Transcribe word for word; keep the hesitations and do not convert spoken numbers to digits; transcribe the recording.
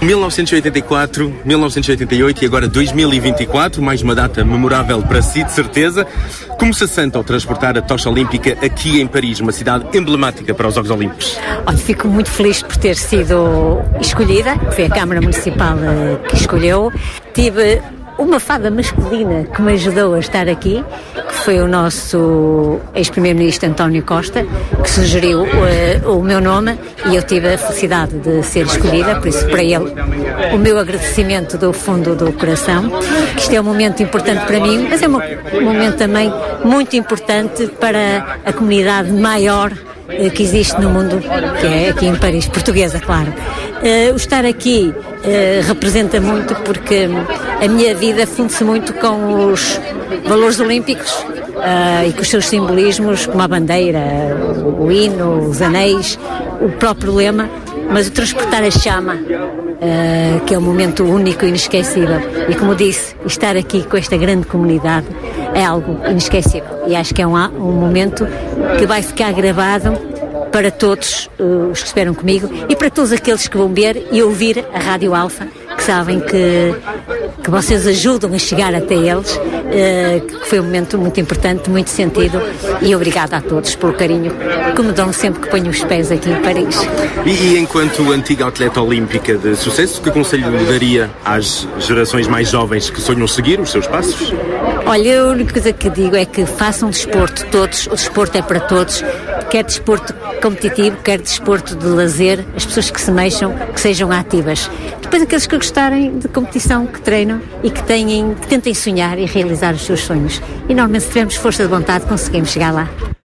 mil novecentos e oitenta e quatro, mil novecentos e oitenta e oito e agora dois mil e vinte e quatro, mais uma data memorável para si, de certeza. Como se sente ao transportar a tocha olímpica aqui em Paris, uma cidade emblemática para os Jogos Olímpicos? Olha, fico muito feliz por ter sido escolhida, foi a Câmara Municipal que escolheu. Tive uma fada masculina que me ajudou a estar aqui, que foi o nosso ex-primeiro-ministro António Costa, que sugeriu uh, o meu nome e eu tive a felicidade de ser escolhida, por isso para ele o meu agradecimento do fundo do coração, que isto é um momento importante para mim, mas é um momento também muito importante para a comunidade maior que existe no mundo, que é aqui em Paris, portuguesa, claro. Uh, o estar aqui uh, representa muito porque a minha vida funde-se muito com os valores olímpicos uh, e com os seus simbolismos, como a bandeira, o, o hino, os anéis, o próprio lema, mas o transportar a chama, uh, que é um momento único e inesquecível. E como disse, estar aqui com esta grande comunidade é algo inesquecível. E acho que é um, um momento que vai ficar gravado para todos uh, os que esperam comigo e para todos aqueles que vão ver e ouvir a Rádio Alfa, que sabem que, que vocês ajudam a chegar até eles, uh, que foi um momento muito importante, muito sentido, e obrigada a todos pelo carinho que me dão sempre que ponho os pés aqui em Paris. E, e enquanto antiga atleta olímpica de sucesso, que conselho daria às gerações mais jovens que sonham seguir os seus passos? Olha, a única coisa que digo é que façam desporto todos, o desporto é para todos, quer desporto competitivo, quer desporto de lazer, as pessoas que se mexam, que sejam ativas. Depois aqueles que gostarem de competição, que treinam e que, tenham, que tentem sonhar e realizar os seus sonhos. E normalmente se tivermos força de vontade conseguimos chegar lá.